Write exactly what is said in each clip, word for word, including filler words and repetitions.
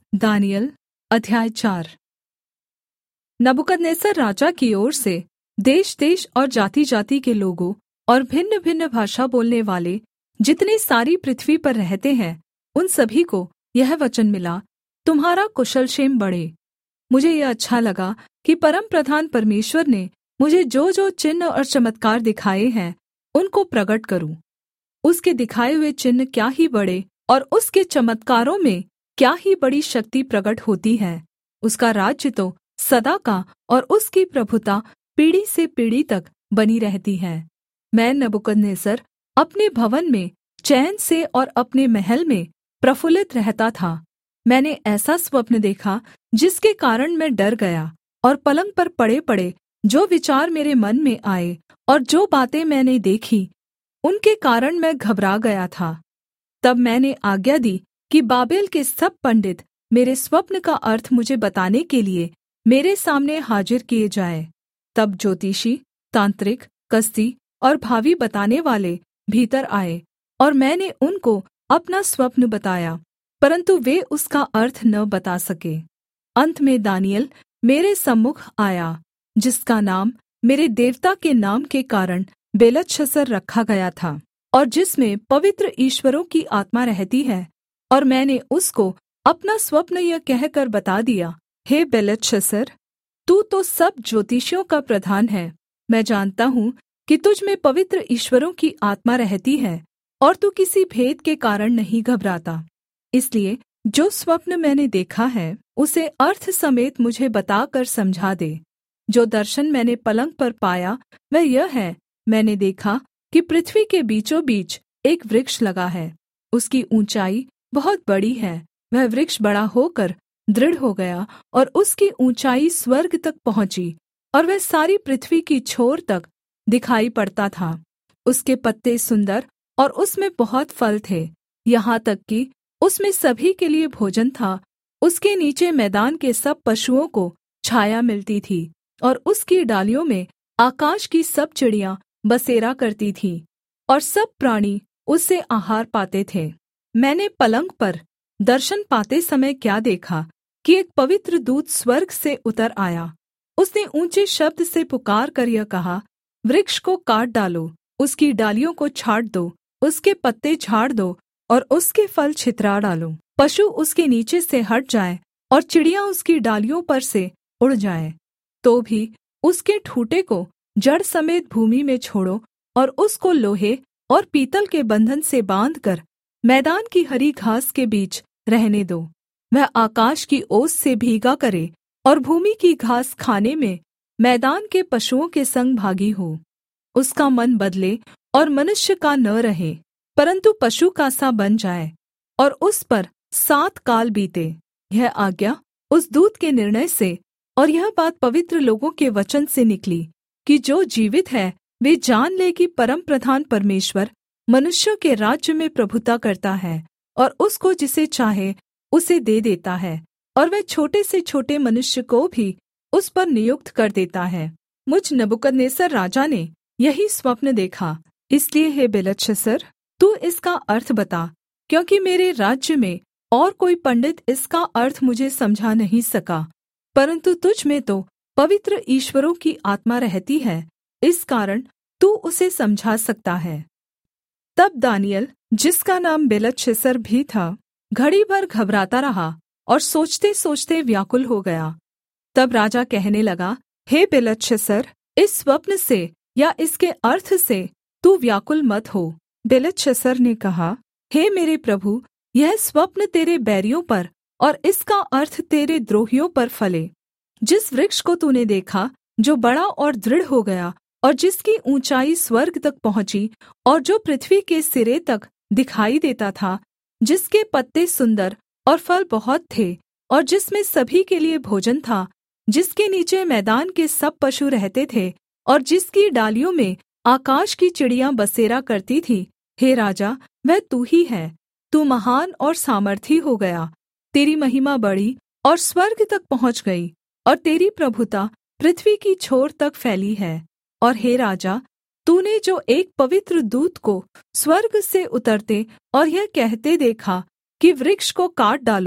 दानिय्येल अध्याय चार। नबूकदनेस्सर राजा की ओर से देशदेश और जातिजाति के लोगों और भिन्नभिन्न भाषा बोलने वाले जितने सारी पृथ्वी पर रहते हैं, उन सभी को यह वचन मिला, तुम्हारा कुशल क्षेम बढ़े। मुझे यह अच्छा लगा कि परमप्रधान परमेश्वर ने मुझे जो जो चिन्ह और चमत्कार दिखाए हैं, उनको प्रगट करूँ। उसके दिखाए हुए चिन्ह क्या ही बड़े और उसके चमत्कारों में क्या ही बड़ी शक्ति प्रगट होती है। उसका राज्य तो सदा का और उसकी प्रभुता पीढ़ी से पीढ़ी तक बनी रहती है। मैं नबूकदनेस्सर अपने भवन में चैन से और अपने महल में प्रफुल्लित रहता था। मैंने ऐसा स्वप्न देखा जिसके कारण मैं डर गया, और पलंग पर पड़े पड़े जो विचार मेरे मन में आए और जो बातें मैंने देखी, उनके कारण मैं घबरा गया था। तब मैंने आज्ञा दी कि बाबेल के सब पंडित मेरे स्वप्न का अर्थ मुझे बताने के लिये मेरे सामने हाजिर किए जाएँ। तब ज्योतिषी, तांत्रिक, कसदी और भावी बताने वाले भीतर आए, और मैंने उनको अपना स्वप्न बताया, परन्तु वे उसका अर्थ न बता सके। अन्त में दानिय्येल मेरे सम्मुख आया, जिसका नाम मेरे देवता के नाम के कारण बेलतशस्सर रखा गया था, और जिसमें पवित्र ईश्वरों की आत्मा रहती है। और मैंने उसको अपना स्वप्न यह कहकर बता दिया, हे बेलतशस्सर, तू तो सब ज्योतिषियों का प्रधान है। मैं जानता हूँ कि तुझ में पवित्र ईश्वरों की आत्मा रहती है, और तू किसी भेद के कारण नहीं घबराता। इसलिए जो स्वप्न मैंने देखा है, उसे अर्थ समेत मुझे बताकर समझा दे। जो दर्शन मैंने पलंग पर पाया वह यह है, मैंने देखा कि पृथ्वी के बीचों बीच एक वृक्ष लगा है। उसकी ऊँचाई बहुत बड़ी है। वह वृक्ष बड़ा होकर दृढ़ हो गया, और उसकी ऊँचाई स्वर्ग तक पहुँची, और वह सारी पृथ्वी की छोर तक दिखाई पड़ता था। उसके पत्ते सुन्दर, और उसमें बहुत फल थे, यहाँ तक कि उसमें सभी के लिए भोजन था। उसके नीचे मैदान के सब पशुओं को छाया मिलती थी, और उसकी डालियों में आकाश की सब चिड़ियाँ बसेरा करती थीं, और सब प्राणी उससे आहार पाते थे। मैंने पलंग पर दर्शन पाते समय क्या देखा कि एक पवित्र दूत स्वर्ग से उतर आया। उसने ऊँचे शब्द से पुकारकर यह कहा, वृक्ष को काट डालो, उसकी डालियों को छाँट दो, उसके पत्ते झाड़ दो, और उसके फल छितरा डालो। पशु उसके नीचे से हट जाएँ, और चिड़ियाँ उसकी डालियों पर से उड़ जाएँ। तो भी उसके ठूँठे को जड़ समेत भूमि में छोड़ो, और उसको लोहे और पीतल के बन्धन से बाँधकर मैदान की हरी घास के बीच रहने दो। वह आकाश की ओस से भीगा करे, और भूमि की घास खाने में मैदान के पशुओं के संग भागी हो। उसका मन बदले और मनुष्य का न रहे, परन्तु पशु का सा बन जाए, और उस पर सात काल बीते। यह आज्ञा उस दूत के निर्णय से और यह बात पवित्र लोगों के वचन से निकली कि जो जीवित है वे जान ले कि परमप्रधान परमेश्वर मनुष्यों के राज्य में प्रभुता करता है, और उसको जिसे चाहे उसे दे देता है, और वह छोटे से छोटे मनुष्य को भी उस पर नियुक्त कर देता है। मुझ नबूकदनेस्सर राजा ने यही स्वप्न देखा। इसलिए हे बेलतशस्सर, तू इसका अर्थ बता, क्योंकि मेरे राज्य में और कोई पंडित इसका अर्थ मुझे समझा नहीं सका, परन्तु तुझ में तो पवित्र ईश्वरों की आत्मा रहती है, इस कारण तू उसे समझा सकता है। तब दानिय्येल, जिसका नाम बेलतशस्सर भी था, घड़ी भर घबराता रहा और सोचते सोचते व्याकुल हो गया। तब राजा कहने लगा, हे बेलतशस्सर, इस स्वप्न से या इसके अर्थ से तू व्याकुल मत हो। बेलतशस्सर ने कहा, हे मेरे प्रभु, यह स्वप्न तेरे बैरियों पर और इसका अर्थ तेरे द्रोहियों पर फले। जिस वृक्ष को तूने देखा, जो बड़ा और दृढ़ हो गया, और जिसकी ऊँचाई स्वर्ग तक पहुँची, और जो पृथ्वी के सिरे तक दिखाई देता था, जिसके पत्ते सुन्दर और फल बहुत थे, और जिसमें सभी के लिए भोजन था, जिसके नीचे मैदान के सब पशु रहते थे, और जिसकी डालियों में आकाश की चिड़ियाँ बसेरा करती थीं, हे राजा, वह तू ही है। तू महान और सामर्थी हो गया, तेरी महिमा बढ़ी और स्वर्ग तक पहुँच गई, और तेरी प्रभुता पृथ्वी की छोर तक फैली है। और हे राजा, तूने जो एक पवित्र दूत को स्वर्ग से उतरते और यह कहते देखा कि वृक्ष को काट डालो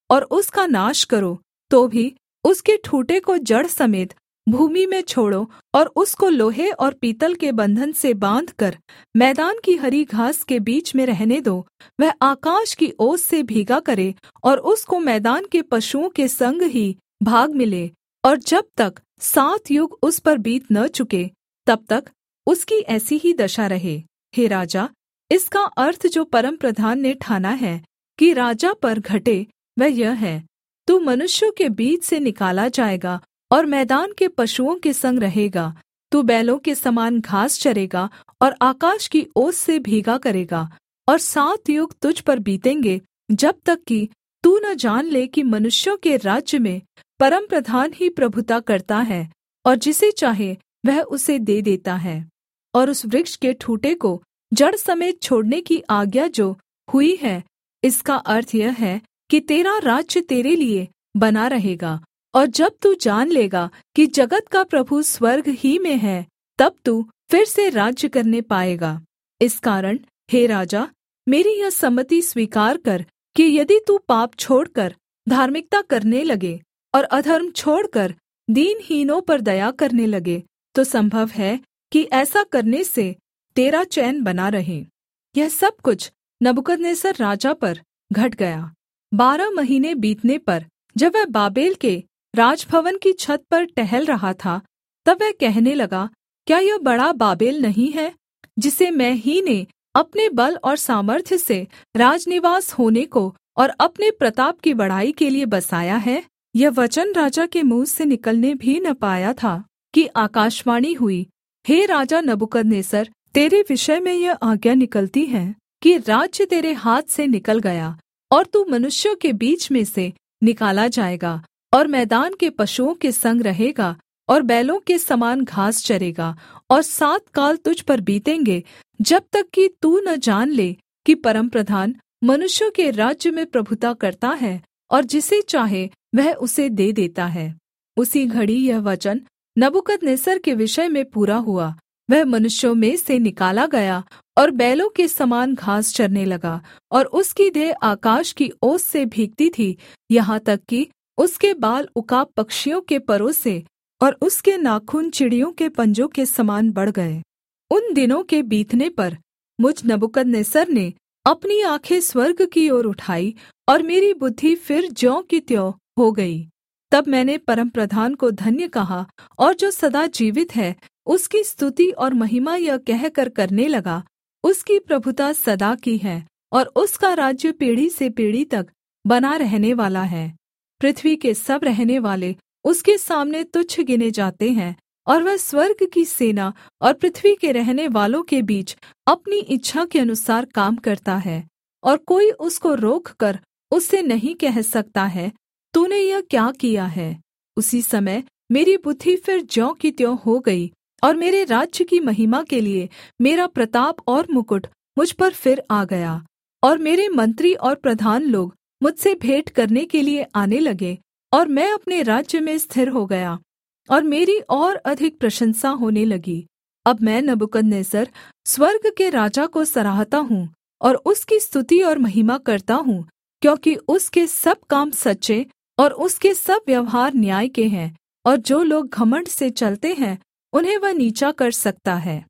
और उसका नाश करो, तो भी उसके ठूँठे को जड़ समेत भूमि में छोड़ो और उसको लोहे और पीतल के बन्धन से बाँधकर मैदान की हरी घास के बीच में रहने दो। वह आकाश की ओस से भीगा करे और उसको मैदान के पशुओं के संग ही भाग मिले, और जब तक सात युग उस पर बीत न चुके तब तक उसकी ऐसी ही दशा रहे। हे राजा, इसका अर्थ जो परमप्रधान ने ठाना है कि राजा पर घटे वह यह है, तू मनुष्यों के बीच से निकाला जाएगा और मैदान के पशुओं के संग रहेगा। तू बैलों के समान घास चरेगा और आकाश की ओस से भीगा करेगा, और सात युग तुझ पर बीतेंगे जब तक कि तू न जान ले कि मनुष्यों के राज्य में परमप्रधान ही प्रभुता करता है, और जिसे चाहे वह उसे दे देता है। और उस वृक्ष के ठूँठे को जड़ समेत छोड़ने की आज्ञा जो हुई है, इसका अर्थ यह है कि तेरा राज्य तेरे लिए बना रहेगा। और जब तू जान लेगा कि जगत का प्रभु स्वर्ग ही में है, तब तू फिर से राज्य करने पाएगा। इस कारण हे राजा, मेरी यह सम्मति स्वीकार कर कि यदि तू पाप छोड़कर धार्मिकता करने लगे और अधर्म छोड़कर दीनहीनों पर दया करने लगे, तो संभव है कि ऐसा करने से तेरा चैन बना रहे। यह सब कुछ नबूकदनेस्सर राजा पर घट गया। बारह महीने बीतने पर जब वह बाबेल के राजभवन की छत पर टहल रहा था, तब वह कहने लगा, क्या यह बड़ा बाबेल नहीं है, जिसे मैं ही ने अपने बल और सामर्थ्य से राजनिवास होने को और अपने प्रताप की बढ़ाई के लिए बसाया है? यह वचन राजा के मुँह से निकलने भी न पाया था कि आकाशवाणी हुई, हे राजा नबूकदनेस्सर, तेरे विषय में यह आज्ञा निकलती है कि राज्य तेरे हाथ से निकल गया और तू मनुष्यों के बीच में से निकाला जाएगा और मैदान के पशुओं के संग रहेगा और बैलों के समान घास चरेगा, और सात काल तुझ पर बीतेंगे जब तक कि तू न जान ले कि परमप्रधान मनुष्यों के राज्य में प्रभुता करता है और जिसे चाहे वह उसे दे देता है। उसी घड़ी यह वचन नबूकदनेस्सर के विषय में पूरा हुआ। वह मनुष्यों में से निकाला गया और बैलों के समान घास चरने लगा, और उसकी देह आकाश की ओस से भीगती थी, यहाँ तक कि उसके बाल उकाब पक्षियों के परों से और उसके नाखून चिड़ियों के पंजों के समान बढ़ गए। उन दिनों के बीतने पर मुझ नबूकदनेस्सर ने अपनी आँखें स्वर्ग की ओर उठाई, और मेरी बुद्धि फिर ज्यों की त्यों हो गई। तब मैंने परमप्रधान को धन्य कहा, और जो सदा जीवित है उसकी स्तुति और महिमा यह कहकर करने लगा, उसकी प्रभुता सदा की है और उसका राज्य पीढ़ी से पीढ़ी तक बना रहने वाला है। पृथ्वी के सब रहने वाले उसके सामने तुच्छ गिने जाते हैं, और वह स्वर्ग की सेना और पृथ्वी के रहने वालों के बीच अपनी इच्छा के अनुसार काम करता है, और कोई उसको रोककर उससे नहीं कह सकता है, तूने यह क्या किया है। उसी समय मेरी बुद्धि फिर ज्यों की त्यों हो गई, और मेरे राज्य की महिमा के लिए मेरा प्रताप और मुकुट मुझ पर फिर आ गया, और मेरे मंत्री और प्रधान लोग मुझसे भेंट करने के लिए आने लगे, और मैं अपने राज्य में स्थिर हो गया, और मेरी और अधिक प्रशंसा होने लगी। अब मैं नबूकदनेस्सर स्वर्ग के राजा को सराहता हूँ और उसकी स्तुति और महिमा करता हूँ, क्योंकि उसके सब काम सच्चे और उसके सब व्यवहार न्याय के हैं, और जो लोग घमण्ड से चलते हैं उन्हें वह नीचा कर सकता है।